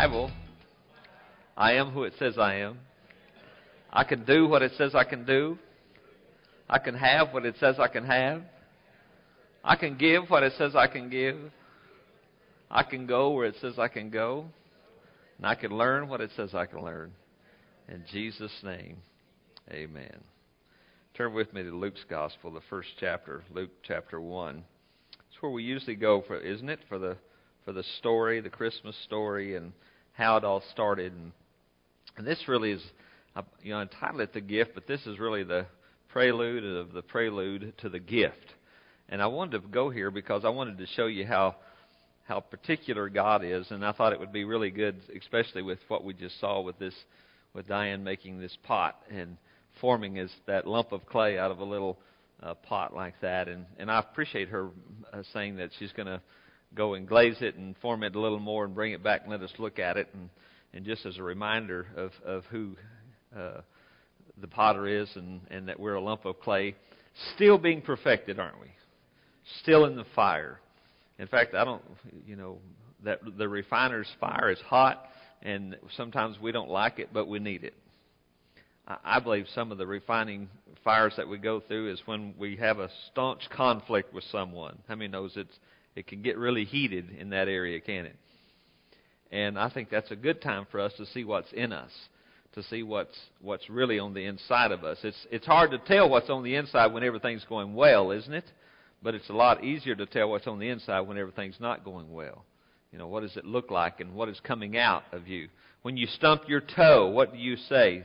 Bible. I am who it says I am. I can do what it says I can do. I can have what it says I can have. I can give what it says I can give. I can go where it says I can go. And I can learn what it says I can learn. In Jesus' name, amen. Turn with me to Luke's Gospel, the first chapter, Luke chapter 1. It's where we usually go, isn't it, for the story, the Christmas story, and how it all started. And this really is, I entitled it The Gift, but this is really the prelude of the prelude to the gift. And I wanted to go here because I wanted to show you how particular God is, and I thought it would be really good, especially with what we just saw with Diane making this pot and forming that lump of clay out of a little pot like that. And I appreciate her saying that she's going to go and glaze it and form it a little more and bring it back and let us look at it. And just as a reminder of who the potter is and that we're a lump of clay, still being perfected, aren't we? Still in the fire. In fact, that the refiner's fire is hot, and sometimes we don't like it, but we need it. I believe some of the refining fires that we go through is when we have a staunch conflict with someone. How many knows it can get really heated in that area, can't it? And I think that's a good time for us to see what's in us, to see what's really on the inside of us. It's hard to tell what's on the inside when everything's going well, isn't it? But it's a lot easier to tell what's on the inside when everything's not going well. What does it look like and what is coming out of you? When you stump your toe, what do you say?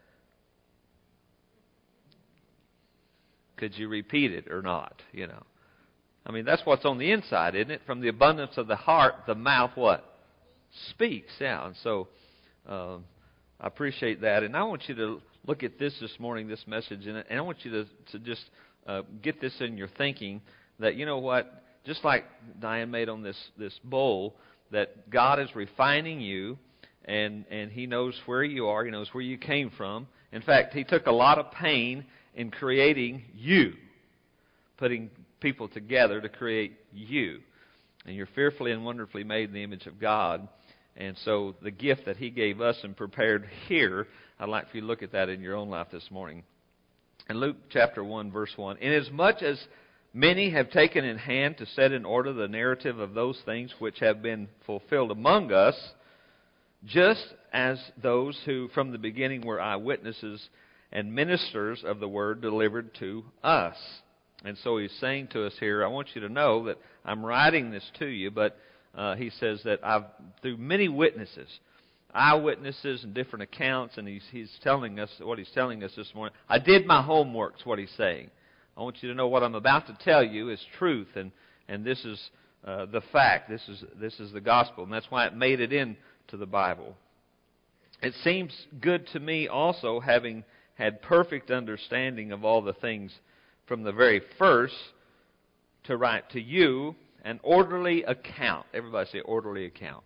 Could you repeat it or not? That's what's on the inside, isn't it? From the abundance of the heart, the mouth what? Speaks. Yeah. And so I appreciate that. And I want you to look at this morning, this message, and I want you to just get this in your thinking that, just like Diane made on this bowl, that God is refining you, and He knows where you are. He knows where you came from. In fact, He took a lot of pain in creating you, putting people together to create you. And you're fearfully and wonderfully made in the image of God. And so the gift that He gave us and prepared here, I'd like for you to look at that in your own life this morning. In Luke chapter 1, verse 1, inasmuch as many have taken in hand to set in order the narrative of those things which have been fulfilled among us, just as those who from the beginning were eyewitnesses and ministers of the word delivered to us. And so he's saying to us here, I want you to know that I'm writing this to you, but he says that through many witnesses, eyewitnesses and different accounts, and he's telling us what he's telling us this morning. I did my homework, is what he's saying. I want you to know what I'm about to tell you is truth, and this is the fact. This is the gospel, and that's why it made it into the Bible. It seems good to me also, having had perfect understanding of all the things from the very first, to write to you an orderly account. Everybody say orderly account.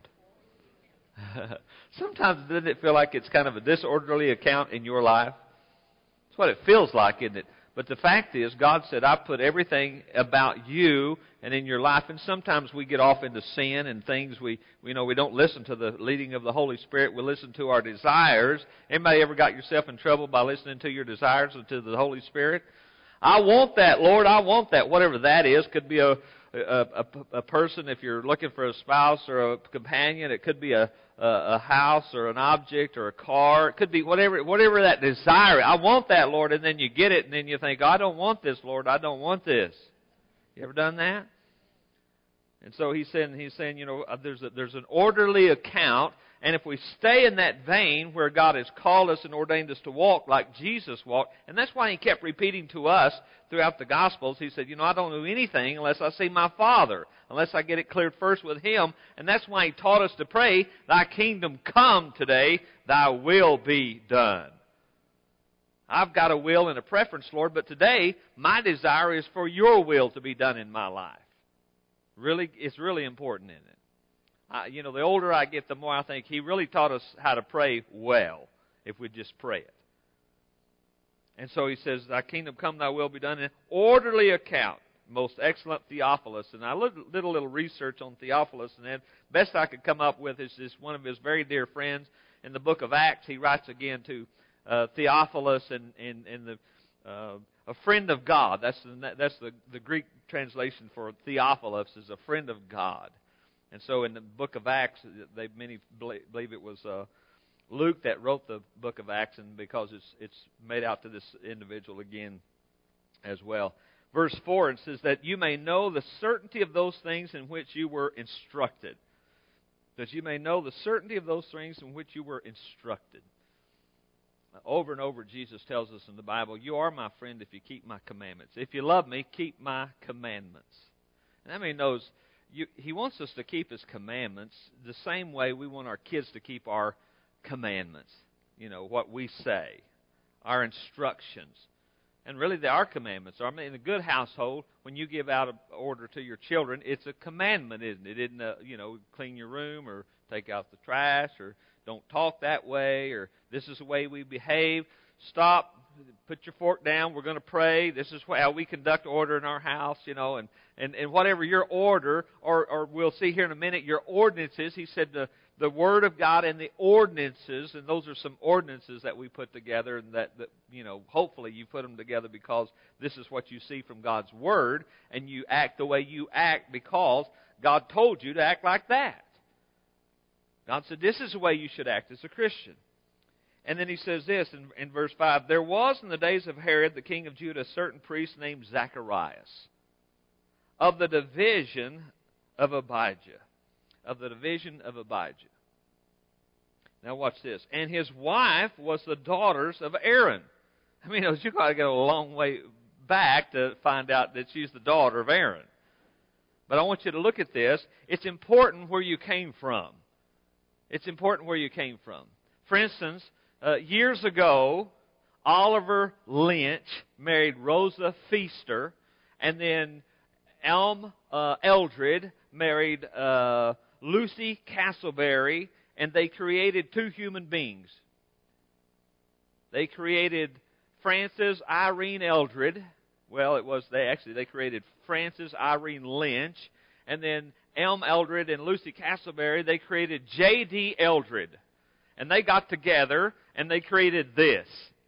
Sometimes doesn't it feel like it's kind of a disorderly account in your life? That's what it feels like, isn't it? But the fact is, God said, I put everything about you and in your life. And sometimes we get off into sin and things. We don't listen to the leading of the Holy Spirit. We listen to our desires. Anybody ever got yourself in trouble by listening to your desires and to the Holy Spirit? I want that, Lord. I want that. Whatever that is. Could be a person, if you're looking for a spouse or a companion. It could be a house or an object or a car. It could be whatever that desire. I want that, Lord, and then you get it, and then you think, I don't want this, Lord. I don't want this. You ever done that? And so he's saying, there's an orderly account, and if we stay in that vein where God has called us and ordained us to walk like Jesus walked, and that's why He kept repeating to us throughout the Gospels, He said, I don't do anything unless I see my Father, unless I get it cleared first with Him. And that's why He taught us to pray, Thy kingdom come today, Thy will be done. I've got a will and a preference, Lord, but today my desire is for Your will to be done in my life. Really, it's really important, isn't it? The older I get, the more I think He really taught us how to pray well, if we just pray it. And so He says, Thy kingdom come, Thy will be done, in an orderly account. most excellent Theophilus. And I did a little research on Theophilus, and the best I could come up with is one of his very dear friends. In the book of Acts, he writes again to Theophilus and a friend of God. That's the Greek translation for Theophilus, is a friend of God. And so in the book of Acts, many believe it was Luke that wrote the book of Acts, and because it's made out to this individual again as well. Verse 4, it says that you may know the certainty of those things in which you were instructed. That you may know the certainty of those things in which you were instructed. Over and over, Jesus tells us in the Bible, you are my friend if you keep my commandments. If you love me, keep my commandments. And how many knows He wants us to keep His commandments the same way we want our kids to keep our commandments. You know, what we say, our instructions. And really, they are commandments. I mean, in a good household, when you give out an order to your children, it's a commandment, isn't it? It isn't clean your room or take out the trash or don't talk that way or this is the way we behave. Stop, put your fork down, we're going to pray. This is how we conduct order in our house, and whatever your order, or we'll see here in a minute, your ordinances. He said the Word of God and the ordinances, and those are some ordinances that we put together, and that hopefully you put them together because this is what you see from God's Word, and you act the way you act because God told you to act like that. God said this is the way you should act as a Christian. And then He says this in verse 5, there was in the days of Herod, the king of Judah, a certain priest named Zacharias, of the division of Abijah. Of the division of Abijah. Now watch this. And his wife was the daughters of Aaron. I mean, you've got to go a long way back to find out that she's the daughter of Aaron. But I want you to look at this. It's important where you came from. It's important where you came from. For instance, years ago, Oliver Lynch married Rosa Feaster, and then Elm Eldred married Lucy Castleberry, and they created two human beings. They created Frances Irene Eldred. Well, they created Frances Irene Lynch, and then Elm Eldred and Lucy Castleberry, they created J.D. Eldred. And they got together and they created this.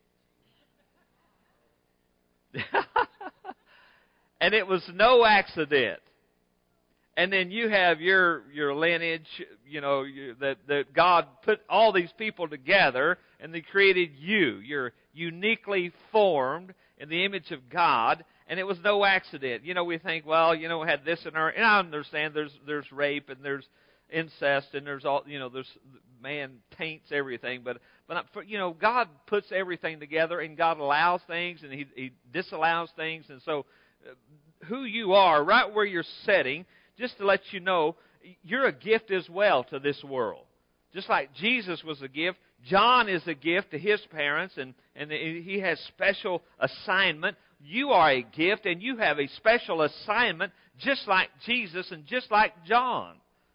And it was no accident. And then you have your lineage, that God put all these people together and they created you. You're uniquely formed in the image of God, and it was no accident. We think, we had this in our, and I understand there's rape and there's incest and there's all, there's man taints everything, but God puts everything together, and God allows things and He disallows things, and so who you are, right where you're sitting, just to let you know, you're a gift as well to this world. Just like Jesus was a gift, John is a gift to his parents, and he has special assignment. You are a gift, and you have a special assignment, just like Jesus and just like John.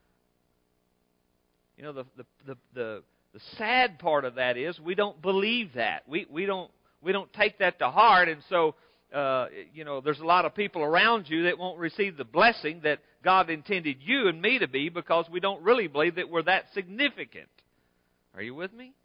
The sad part of that is we don't believe that. We don't take that to heart, and so there's a lot of people around you that won't receive the blessing that God intended you and me to be, because we don't really believe that we're that significant. Are you with me?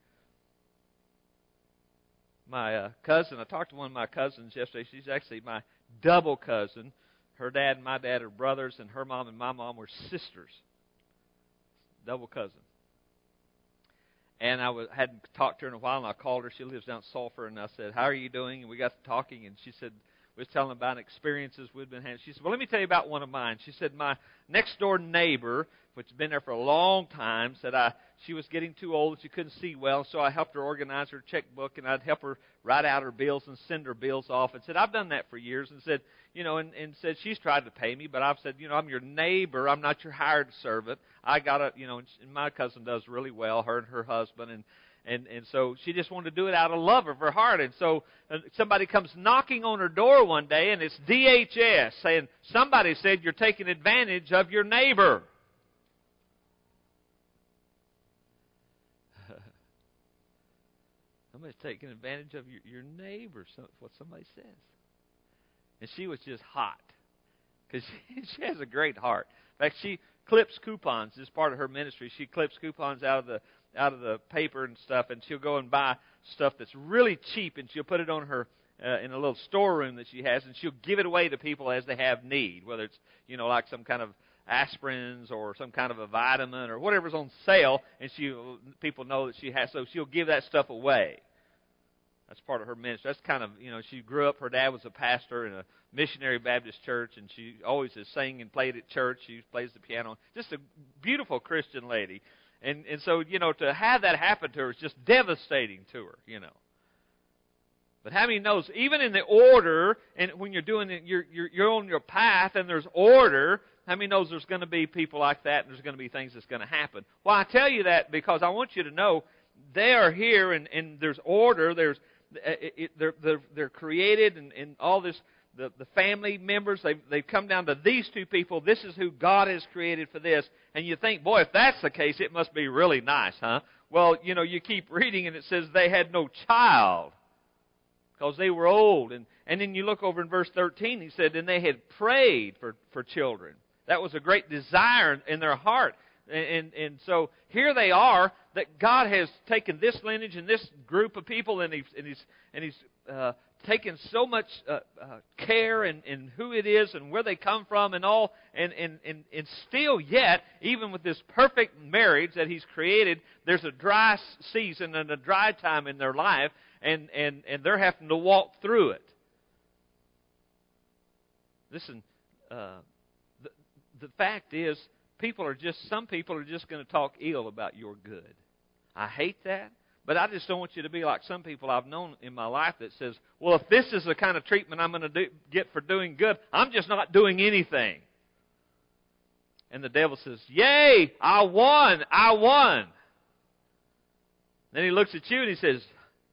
My cousin, I talked to one of my cousins yesterday. She's actually my double cousin. Her dad and my dad are brothers, and her mom and my mom were sisters. Double cousin. And I hadn't talked to her in a while, and I called her. She lives down in Sulphur, and I said, how are you doing? And we got to talking, and she said, we was telling about experiences we'd been having. She said, well, let me tell you about one of mine. She said, my next-door neighbor, which had been there for a long time, said she was getting too old and she couldn't see well, so I helped her organize her checkbook, and I'd help her write out her bills and send her bills off. And said, I've done that for years. And said, and said, she's tried to pay me, but I've said, I'm your neighbor. I'm not your hired servant. I got to, and my cousin does really well, her and her husband, and so she just wanted to do it out of love of her heart. And so somebody comes knocking on her door one day, and it's DHS saying, somebody said you're taking advantage of your neighbor. Somebody's taking advantage of your neighbor, what somebody says. And she was just hot. because she has a great heart. In fact, she clips coupons. This is part of her ministry. She clips coupons out of the paper and stuff, and she'll go and buy stuff that's really cheap, and she'll put it on her in a little storeroom that she has, and she'll give it away to people as they have need, whether it's like some kind of aspirins or some kind of a vitamin or whatever's on sale, and people know that she has, so she'll give that stuff away. That's part of her ministry. That's kind of, she grew up, her dad was a pastor in a missionary Baptist church, and she always has sang and played at church. She plays the piano. Just a beautiful Christian lady. And so, to have that happen to her is just devastating to her, But how many knows, even in the order, and when you're doing it, you're on your path and there's order, how many knows there's going to be people like that and there's going to be things that's going to happen? Well, I tell you that because I want you to know they are here and there's order, they're created and all this, the family members, they've come down to these two people. This is who God has created for this. And you think, boy, if that's the case, it must be really nice, huh? Well, you keep reading and it says they had no child because they were old. And then you look over in verse 13, he said, and they had prayed for children. That was a great desire in their heart. And so here they are, that God has taken this lineage and this group of people, and He's taken so much care in who it is and where they come from and all, and still yet, even with this perfect marriage that He's created, there's a dry season and a dry time in their life, and they're having to walk through it. Listen, the fact is, some people are just going to talk ill about your good. I hate that, but I just don't want you to be like some people I've known in my life that says, well, if this is the kind of treatment I'm going to get for doing good, I'm just not doing anything. And the devil says, yay, I won. Then he looks at you and he says,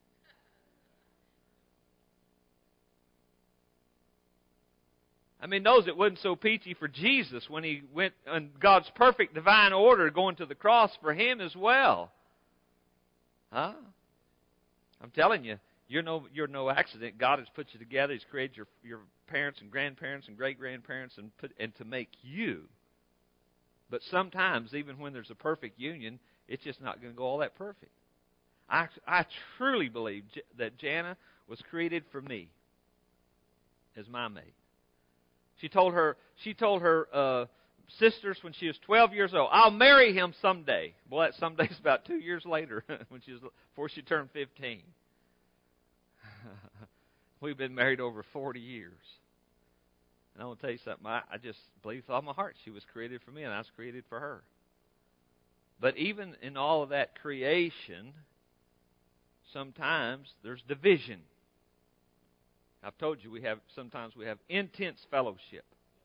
knows it wasn't so peachy for Jesus when He went in God's perfect divine order going to the cross for Him as well. Huh? I'm telling you, you're no accident. God has put you together. He's created your parents and grandparents and great-grandparents and to make you. But sometimes, even when there's a perfect union, it's just not going to go all that perfect. I truly believe that Jana was created for me as my mate. She told her sisters when she was 12 years old, I'll marry him someday. Well, that someday's about 2 years later, before she turned 15. We've been married over 40 years. And I want to tell you something. I just believe with all my heart she was created for me, and I was created for her. But even in all of that creation, sometimes there's division. I've told you sometimes we have intense fellowship.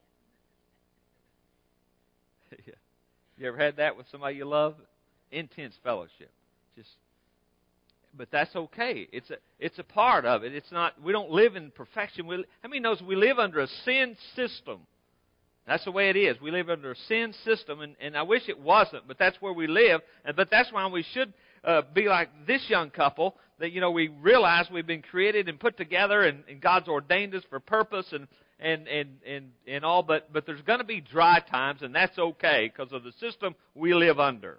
Yeah. You ever had that with somebody you love? Intense fellowship. But that's okay. It's a part of it. It's not. We don't live in perfection. How many knows we live under a sin system? That's the way it is. We live under a sin system, and I wish it wasn't, but that's where we live. But that's why we should be like this young couple, that we realize we've been created and put together, and God's ordained us for purpose and all. But there's going to be dry times, and that's okay because of the system we live under.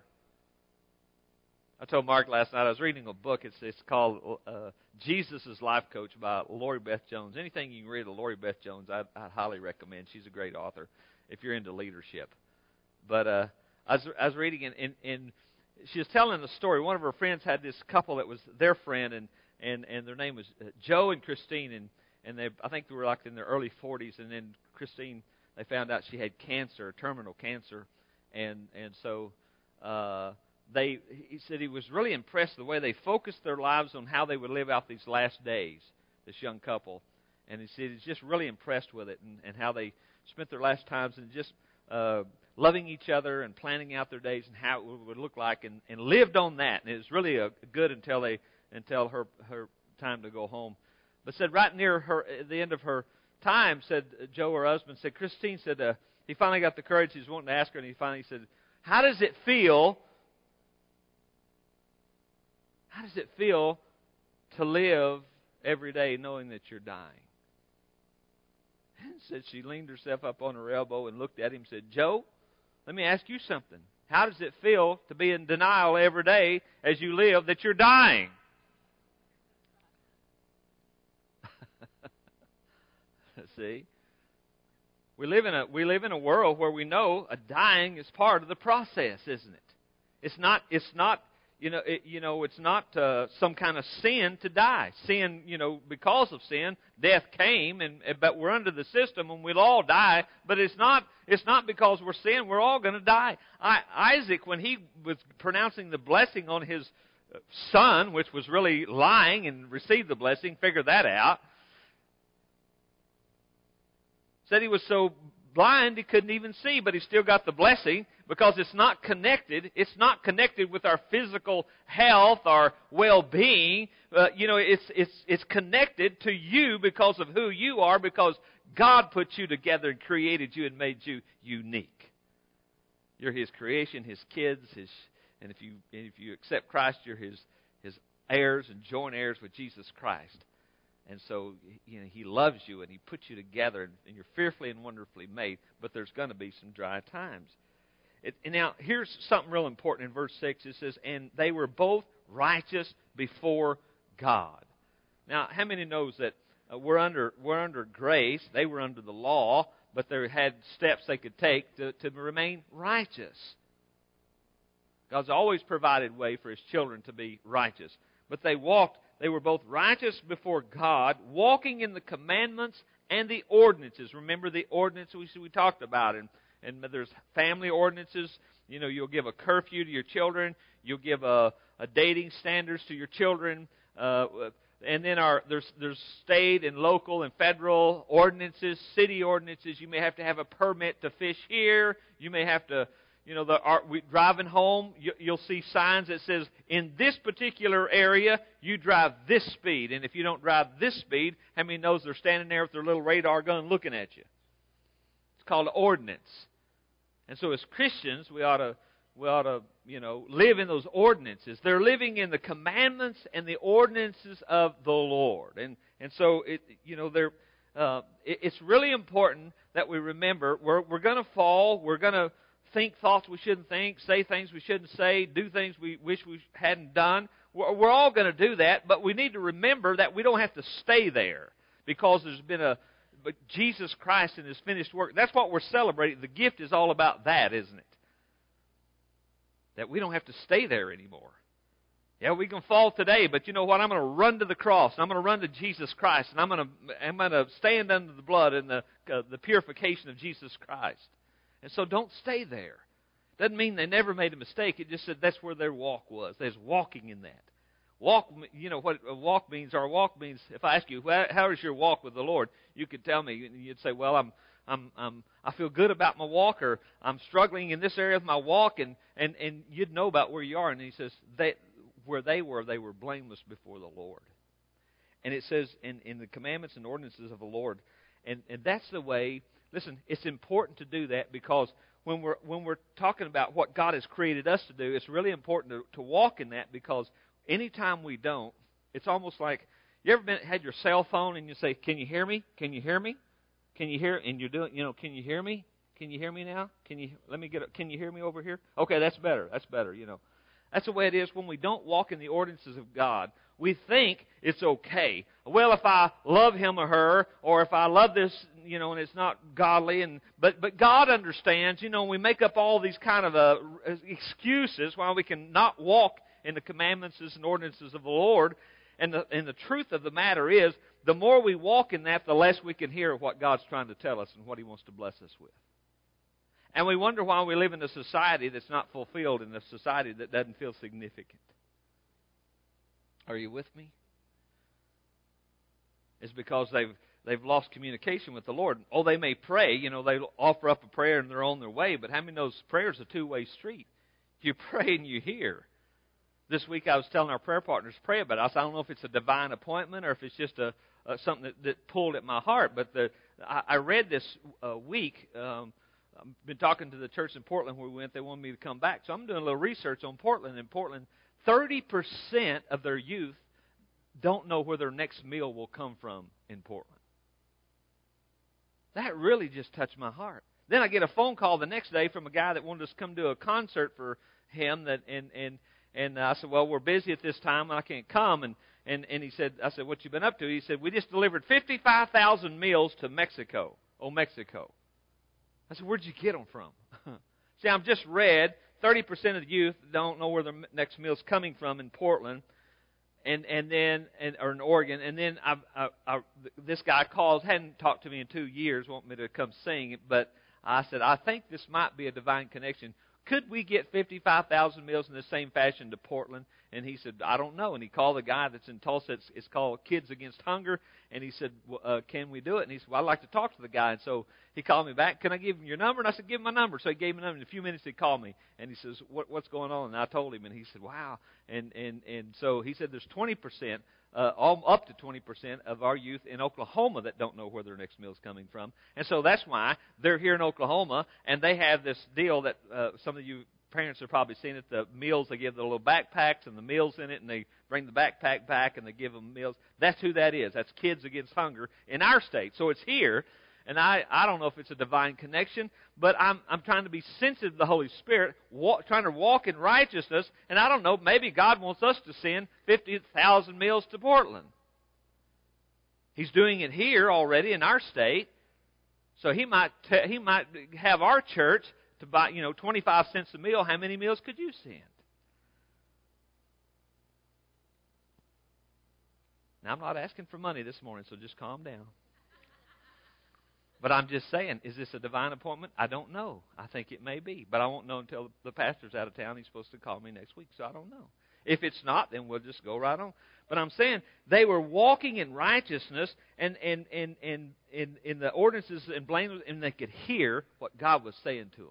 I told Mark last night I was reading a book. It's called Jesus' Life Coach by Lori Beth Jones. Anything you can read of Lori Beth Jones, I highly recommend. She's a great author if you're into leadership. But I was reading, and she was telling a story. One of her friends had this couple that was their friend, and their name was Joe and Christine, and I think they were like in their early 40s. And then Christine, they found out she had cancer, terminal cancer, and so he said he was really impressed the way they focused their lives on how they would live out these last days, this young couple. And he said he's just really impressed with it and how they spent their last times and just loving each other and planning out their days and how it would look like and lived on that. And it was really good until her time to go home. But said right near her, at the end of her time, said Joe, her husband, said Christine said he finally got the courage. He was wanting to ask her, and he finally said, how does it feel to live every day knowing that you're dying? And said she leaned herself up on her elbow and looked at him and said, Joe, let me ask you something. How does it feel to be in denial every day as you live that you're dying? See? We live in a world where we know a dying is part of the process, isn't it? It's not some kind of sin to die. Sin, because of sin, death came, but we're under the system and we'll all die. But it's not because we're sin. We're all going to die. Isaac, when he was pronouncing the blessing on his son, which was really lying and received the blessing, figured that out. Said he was so blind he couldn't even see, but he still got the blessing because it's not connected. It's not connected with our physical health, our well-being. It's connected to you because of who you are, because God put you together and created you and made you unique. You're His creation, His kids, and if you accept Christ, you're His heirs and joint heirs with Jesus Christ. And so, He loves you and He puts you together and you're fearfully and wonderfully made, but there's going to be some dry times. And now, here's something real important in verse 6. It says, and they were both righteous before God. Now, how many knows that we're under grace? They were under the law, but they had steps they could take to remain righteous. God's always provided way for His children to be righteous. But they were both righteous before God, walking in the commandments and the ordinances. Remember the ordinances we talked about. And there's family ordinances. You'll give a curfew to your children. You'll give a dating standards to your children. And then there's state and local and federal ordinances, city ordinances. You may have to have a permit to fish here. You may have to... driving home, you'll see signs that says, in this particular area, you drive this speed. And if you don't drive this speed, how many knows they're standing there with their little radar gun looking at you? It's called ordinance. And so as Christians, we ought to live in those ordinances. They're living in the commandments and the ordinances of the Lord. And so, it's really important that we remember we're going to fall, we're going to think thoughts we shouldn't think, say things we shouldn't say, do things we wish we hadn't done. We're all going to do that, but we need to remember that we don't have to stay there because there's been Jesus Christ and His finished work. That's what we're celebrating. The gift is all about that, isn't it? That we don't have to stay there anymore. Yeah, we can fall today, but you know what? I'm going to run to the cross, and I'm going to run to Jesus Christ, and I'm going to stand under the blood and the purification of Jesus Christ. And so don't stay there. Doesn't mean they never made a mistake. It just said that's where their walk was. They was walking in that. Walk, what a walk means? Our walk means, if I ask you, how is your walk with the Lord? You could tell me. You'd say, well, I feel good about my walk, or I'm struggling in this area of my walk, and you'd know about where you are. And He says, where they were blameless before the Lord. And it says in the commandments and ordinances of the Lord, and that's the way. Listen, it's important to do that because when we're talking about what God has created us to do, it's really important to walk in that, because anytime we don't, it's almost like, you ever had your cell phone and you say, can you hear me? Can you hear me? Can you hear? And you're doing, can you hear me? Can you hear me now? Can you hear me over here? Okay, that's better. That's better, That's the way it is when we don't walk in the ordinances of God. We think it's okay. Well, if I love him or her, or if I love this, and it's not godly, but God understands. We make up all these kind of excuses why we can not walk in the commandments and ordinances of the Lord. And the truth of the matter is, the more we walk in that, the less we can hear what God's trying to tell us and what He wants to bless us with. And we wonder why we live in a society that's not fulfilled, in a society that doesn't feel significant. Are you with me? It's because they've lost communication with the Lord. Oh, they may pray, they offer up a prayer and they're on their way, but how many knows prayer's a two-way street? You pray and you hear. This week I was telling our prayer partners to pray about it. I don't know if it's a divine appointment or if it's just something that pulled at my heart, but I read this week. I've been talking to the church in Portland where we went. They wanted me to come back. So I'm doing a little research on Portland. In Portland, 30% of their youth don't know where their next meal will come from in Portland. That really just touched my heart. Then I get a phone call the next day from a guy that wanted us to come do a concert for him. And I said, well, we're busy at this time, and I can't come. And he said, I said, what you been up to? He said, we just delivered 55,000 meals to Mexico. Oh, Mexico. I said, where'd you get them from? See, I've just read 30% of the youth don't know where their next meal's coming from in Portland. Or in Oregon, and then this guy calls, hadn't talked to me in 2 years, wanted me to come sing, but I said, I think this might be a divine connection. Could we get 55,000 meals in the same fashion to Portland? And he said, I don't know. And he called the guy that's in Tulsa. It's called Kids Against Hunger. And he said, can we do it? And he said, well, I'd like to talk to the guy. And so he called me back. Can I give him your number? And I said, give him my number. So he gave me my number. In a few minutes, he called me. And he says, what's going on? And I told him. And he said, wow. And so he said there's 20%, up to 20% of our youth in Oklahoma that don't know where their next meal is coming from. And so that's why they're here in Oklahoma, and they have this deal that some of you parents have probably seen it, the meals, they give the little backpacks and the meals in it, and they bring the backpack back and they give them meals. That's who that is. That's Kids Against Hunger in our state. So it's here, and I don't know if it's a divine connection, but I'm trying to be sensitive to the Holy Spirit, trying to walk in righteousness, and I don't know, maybe God wants us to send 50,000 meals to Portland. He's doing it here already in our state, so He might have our church to buy, 25 cents a meal. How many meals could you send? Now, I'm not asking for money this morning, so just calm down. But I'm just saying, is this a divine appointment? I don't know. I think it may be. But I won't know until the pastor's out of town. He's supposed to call me next week, so I don't know. If it's not, then we'll just go right on. But I'm saying they were walking in righteousness and in the ordinances and blameless, and they could hear what God was saying to them.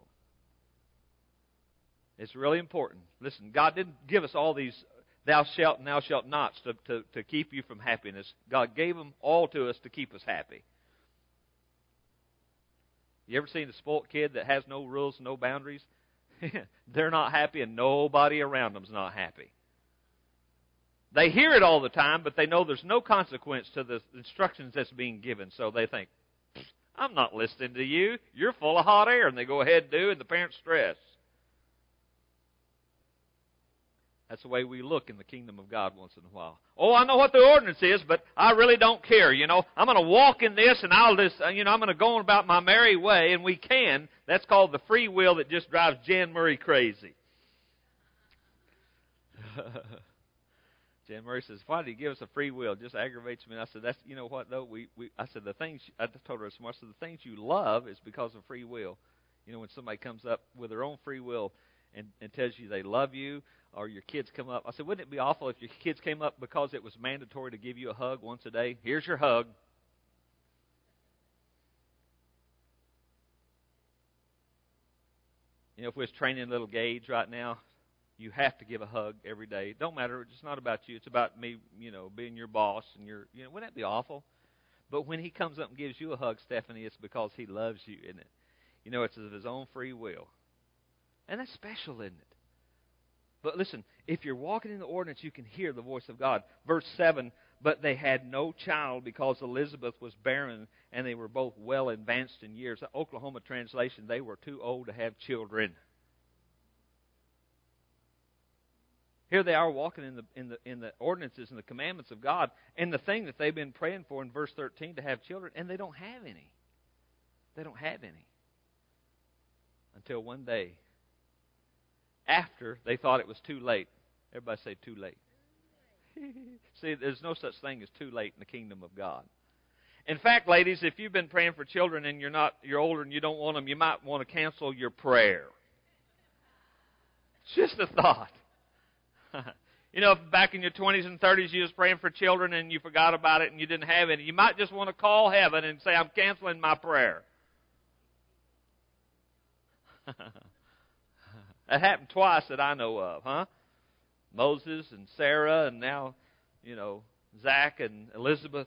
It's really important. Listen, God didn't give us all these thou shalt and thou shalt nots to keep you from happiness. God gave them all to us to keep us happy. You ever seen a spoiled kid that has no rules, no boundaries? They're not happy, and nobody around them's not happy. They hear it all the time, but they know there's no consequence to the instructions that's being given. So they think, I'm not listening to you. You're full of hot air. And they go ahead and do, and the parents stress. That's the way we look in the kingdom of God once in a while. Oh, I know what the ordinance is, but I really don't care. I'm going to walk in this, and I'll just, I'm going to go about my merry way, and we can. That's called the free will that just drives Jan Murray crazy. Jan Murray says, why did He give us a free will? It just aggravates me. And I said, that's, you know what, though? I said, I told her, I said, the things you love is because of free will. When somebody comes up with their own free will and tells you they love you, or your kids come up. I said, wouldn't it be awful if your kids came up because it was mandatory to give you a hug once a day? Here's your hug. If we was training little Gage right now, you have to give a hug every day. It don't matter. It's not about you. It's about me, being your boss. And wouldn't that be awful? But when he comes up and gives you a hug, Stephanie, it's because he loves you, isn't it? It's of his own free will. And that's special, isn't it? But listen, if you're walking in the ordinance, you can hear the voice of God. Verse 7, but they had no child because Elizabeth was barren, and they were both well advanced in years. The Oklahoma translation, they were too old to have children. Here they are walking in the ordinances and the commandments of God, and the thing that they've been praying for in verse 13, to have children, and they don't have any. They don't have any. Until one day, after they thought it was too late. Everybody say too late. See, there's no such thing as too late in the kingdom of God. In fact, ladies, if you've been praying for children and you're older and you don't want them, you might want to cancel your prayer. It's just a thought. If back in your 20s and 30s you was praying for children and you forgot about it and you didn't have any, you might just want to call heaven and say, I'm canceling my prayer. That happened twice that I know of, huh? Moses and Sarah, and now, Zach and Elizabeth.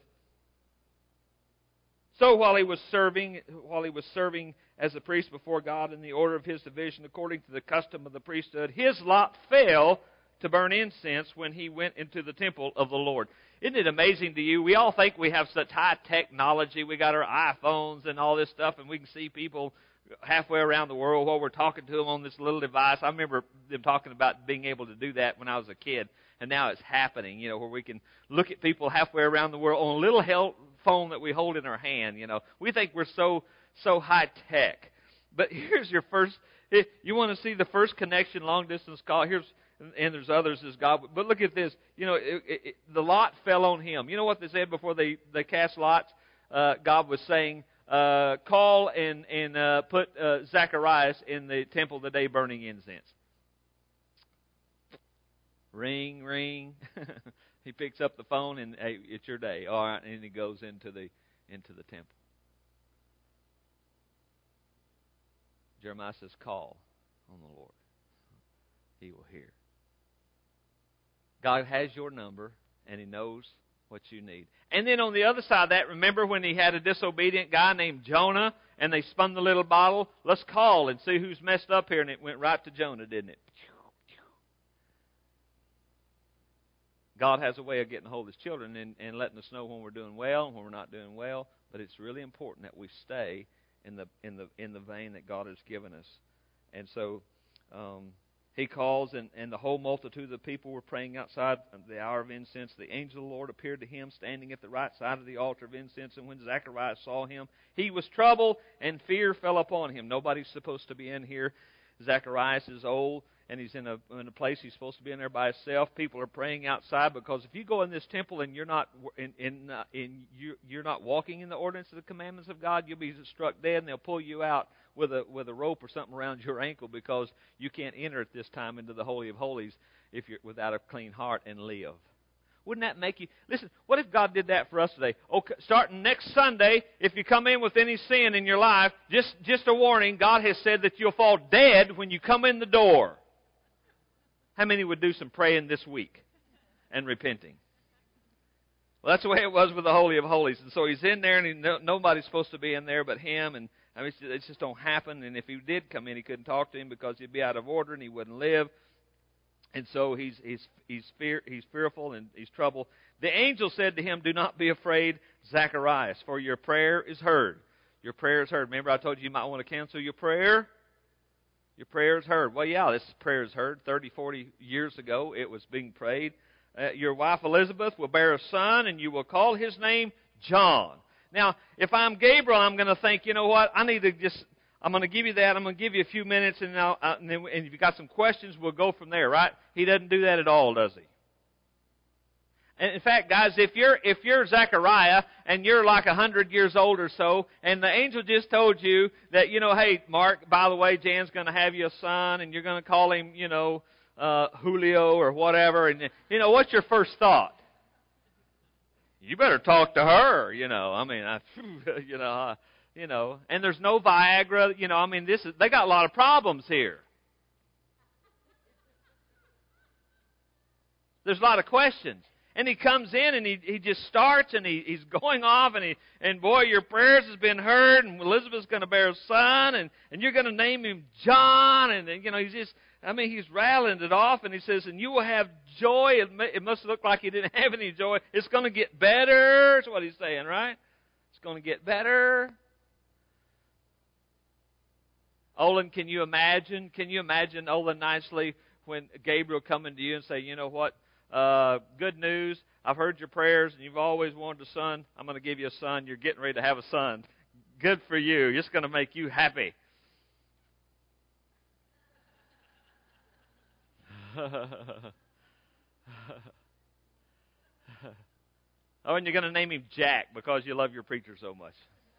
So while he was serving as a priest before God in the order of his division, according to the custom of the priesthood, his lot fell to burn incense when he went into the temple of the Lord. Isn't it amazing to you? We all think we have such high technology. We got our iPhones and all this stuff, and we can see people halfway around the world while we're talking to them on this little device. I remember them talking about being able to do that when I was a kid, and now it's happening, where we can look at people halfway around the world on a little phone that we hold in our hand. We think we're so high tech. But here's your first. You want to see the first connection, long distance call. And there's others as God. But look at this. The lot fell on him. You know what they said before they cast lots? God was saying, call and put Zacharias in the temple today burning incense. Ring, ring. He picks up the phone and, hey, it's your day. All right, and he goes into the temple. Jeremiah says, call on the Lord. He will hear. God has your number, and He knows what you need. And then on the other side of that, remember when he had a disobedient guy named Jonah, and they spun the little bottle? Let's call and see who's messed up here. And it went right to Jonah, didn't it? God has a way of getting a hold of His children and letting us know when we're doing well and when we're not doing well. But it's really important that we stay in the vein that God has given us. And so he calls, and the whole multitude of the people were praying outside the hour of incense. The angel of the Lord appeared to him, standing at the right side of the altar of incense. And when Zacharias saw him, he was troubled, and fear fell upon him. Nobody's supposed to be in here. Zacharias is old, and he's in a place he's supposed to be in there by himself. People are praying outside, because if you go in this temple and you're not you're not walking in the ordinance of the commandments of God, you'll be struck dead, and they'll pull you out with a rope or something around your ankle, because you can't enter at this time into the Holy of Holies if you're without a clean heart and live. Wouldn't that make you... Listen, what if God did that for us today? Okay, starting next Sunday, if you come in with any sin in your life, just a warning, God has said that you'll fall dead when you come in the door. How many would do some praying this week and repenting? Well, that's the way it was with the Holy of Holies. And so he's in there, and nobody's supposed to be in there but him. And I mean, it just don't happen. And if he did come in, he couldn't talk to him because he'd be out of order and he wouldn't live. And so he's fearful and he's troubled. The angel said to him, "Do not be afraid, Zacharias, for your prayer is heard." Your prayer is heard. Remember I told you you might want to cancel your prayer? Your prayer is heard. Well, yeah, this prayer is heard. 30, 40 years ago it was being prayed. Your wife Elizabeth will bear a son, and you will call his name John. Now, if I'm Gabriel, I'm going to think, you know what, I'm going to give you that. I'm going to give you a few minutes, and if you've got some questions, we'll go from there, right? He doesn't do that at all, does he? And in fact, guys, if you're Zechariah and you're like 100 years old or so, and the angel just told you that, hey, Mark, by the way, Jan's going to have you a son, and you're going to call him, Julio or whatever, and what's your first thought? You better talk to her, and there's no Viagra, they got a lot of problems here. There's a lot of questions. And he comes in and he just starts and he's going off and boy, your prayers has been heard, and Elizabeth's going to bear a son, and you're going to name him John, and he's rattling it off, and he says, and you will have joy. It must look like he didn't have any joy. It's going to get better. That's what he's saying, right? It's going to get better. Olin, can you imagine, Olin, nicely when Gabriel coming to you and say, you know what? Good news. I've heard your prayers, and you've always wanted a son. I'm going to give you a son. You're getting ready to have a son. Good for you. It's going to make you happy. And you're going to name him Jack because you love your preacher so much.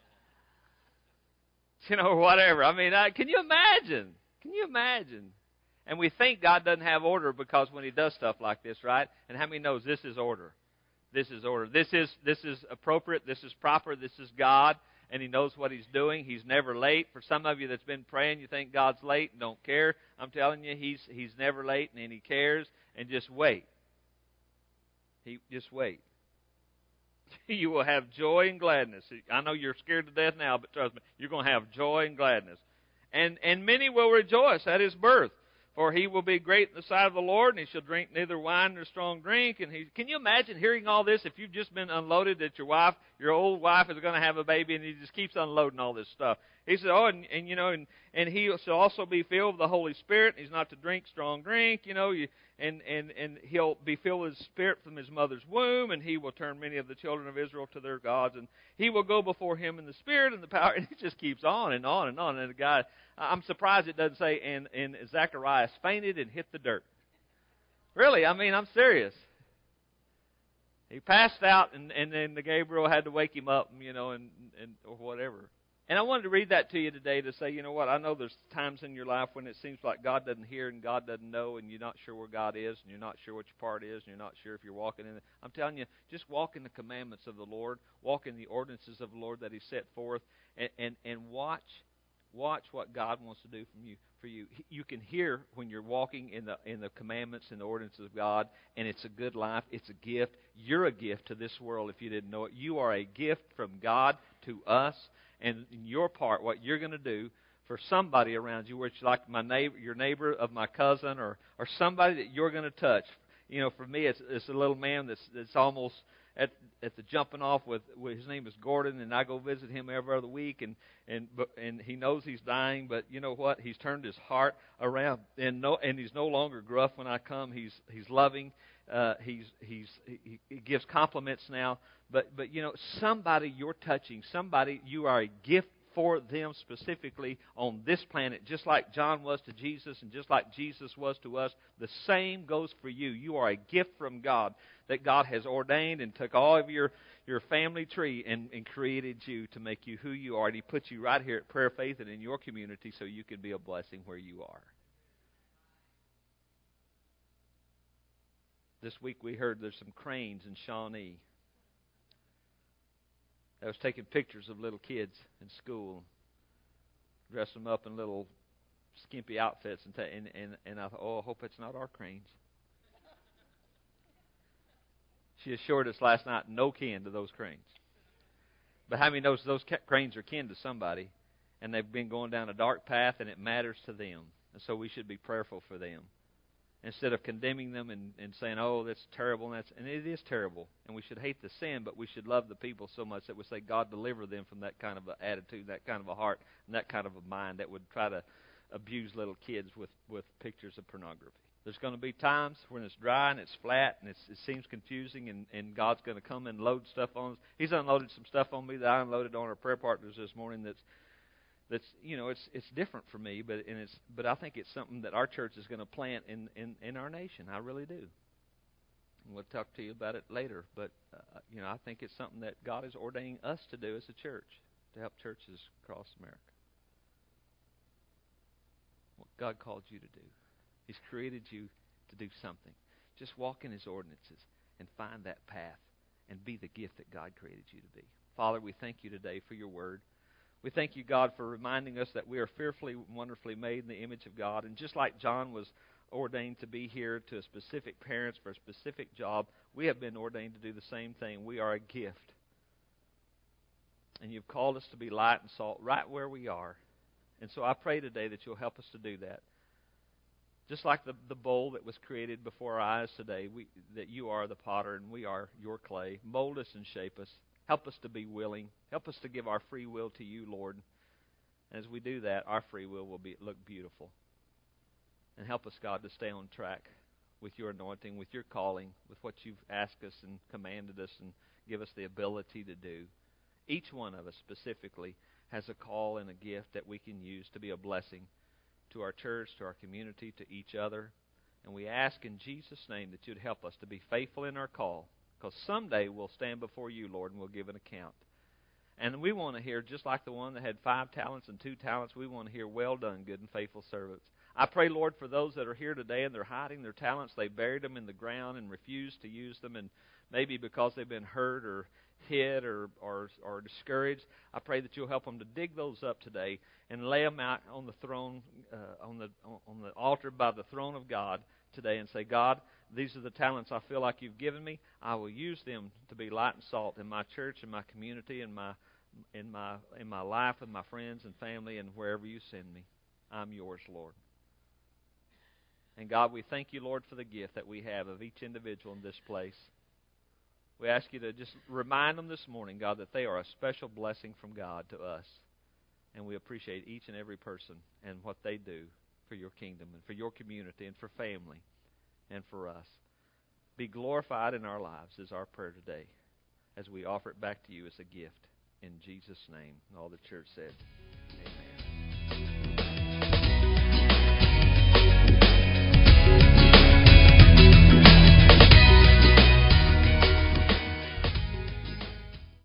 Whatever. Can you imagine? Can you imagine? And we think God doesn't have order because when He does stuff like this, right? And how many knows this is order? This is order. This is appropriate. This is proper. This is God, and He knows what He's doing. He's never late. For some of you that's been praying, you think God's late and don't care. I'm telling you, He's never late, and He cares. And just wait. Just wait. You will have joy and gladness. I know you're scared to death now, but trust me, you're going to have joy and gladness. And many will rejoice at His birth. For he will be great in the sight of the Lord, and he shall drink neither wine nor strong drink. And can you imagine hearing all this if you've just been unloaded that your old wife is going to have a baby, and he just keeps unloading all this stuff? He said, and he shall also be filled with the Holy Spirit. He's not to drink strong drink, and he'll be filled with the Spirit from his mother's womb, and he will turn many of the children of Israel to their gods, and he will go before him in the Spirit and the power. And it just keeps on and on and on. And the guy, I'm surprised it doesn't say, and Zacharias fainted and hit the dirt. Really, I'm serious. He passed out, and then the Gabriel had to wake him up, or whatever. And I wanted to read that to you today to say, you know what, I know there's times in your life when it seems like God doesn't hear and God doesn't know, and you're not sure where God is, and you're not sure what your part is, and you're not sure if you're walking in it. I'm telling you, just walk in the commandments of the Lord, walk in the ordinances of the Lord that He set forth, and watch what God wants to do for you. You can hear when you're walking in the commandments and the ordinances of God, and it's a good life. It's a gift. You're a gift to this world if you didn't know it. You are a gift from God to us. And your part, what you're going to do for somebody around you, which like your neighbor of my cousin, or somebody that you're going to touch. For me, it's a little man that's almost at the jumping off with his name is Gordon, and I go visit him every other week, and he knows he's dying, but you know what? He's turned his heart around, and he's no longer gruff when I come. He's loving. He gives compliments now. But somebody you're touching, somebody you are a gift for them specifically on this planet, just like John was to Jesus and just like Jesus was to us. The same goes for you. You are a gift from God that God has ordained and took all of your family tree and created you to make you who you are. And He put you right here at Prayer Faith and in your community so you can be a blessing where you are. This week we heard there's some cranes in Shawnee. I was taking pictures of little kids in school, dressed them up in little skimpy outfits, and I thought, I hope it's not our cranes. She assured us last night, no kin to those cranes. But how many knows those cranes are kin to somebody, and they've been going down a dark path, and it matters to them, and so we should be prayerful for them. Instead of condemning them and saying, oh, that's terrible, and it is terrible, and we should hate the sin, but we should love the people so much that we say, God, deliver them from that kind of an attitude, that kind of a heart, and that kind of a mind that would try to abuse little kids with pictures of pornography. There's going to be times when it's dry and it's flat and it seems confusing, and God's going to come and load stuff on us. He's unloaded some stuff on me that I unloaded on our prayer partners this morning that's it's different for me, but I think it's something that our church is going to plant in our nation. I really do. And we'll talk to you about it later, but I think it's something that God is ordaining us to do as a church to help churches across America. What God called you to do. He's created you to do something. Just walk in His ordinances and find that path and be the gift that God created you to be. Father, we thank you today for your word. We thank you, God, for reminding us that we are fearfully and wonderfully made in the image of God. And just like John was ordained to be here to a specific parents for a specific job, we have been ordained to do the same thing. We are a gift. And you've called us to be light and salt right where we are. And so I pray today that you'll help us to do that. Just like the bowl that was created before our eyes today, that you are the potter and we are your clay. Mold us and shape us. Help us to be willing. Help us to give our free will to you, Lord. And as we do that, our free will look beautiful. And help us, God, to stay on track with your anointing, with your calling, with what you've asked us and commanded us and give us the ability to do. Each one of us specifically has a call and a gift that we can use to be a blessing to our church, to our community, to each other. And we ask in Jesus' name that you'd help us to be faithful in our call. Because someday we'll stand before you, Lord, and we'll give an account. And we want to hear, just like the one that had 5 talents and 2 talents, we want to hear, well done, good and faithful servants. I pray, Lord, for those that are here today and they're hiding their talents, they buried them in the ground and refused to use them, and maybe because they've been hurt or hit or discouraged. I pray that you'll help them to dig those up today and lay them out on the throne, on the altar by the throne of God today, and say, God, these are the talents I feel like you've given me. I will use them to be light and salt in my church, in my community, in my life with my friends and family, and wherever you send me. I'm yours, Lord. And God, we thank you, Lord, for the gift that we have of each individual in this place. We ask you to just remind them this morning, God, that they are a special blessing from God to us. And we appreciate each and every person and what they do for your kingdom and for your community and for family and for us. Be glorified in our lives is our prayer today as we offer it back to you as a gift. In Jesus' name. And all the church said, amen.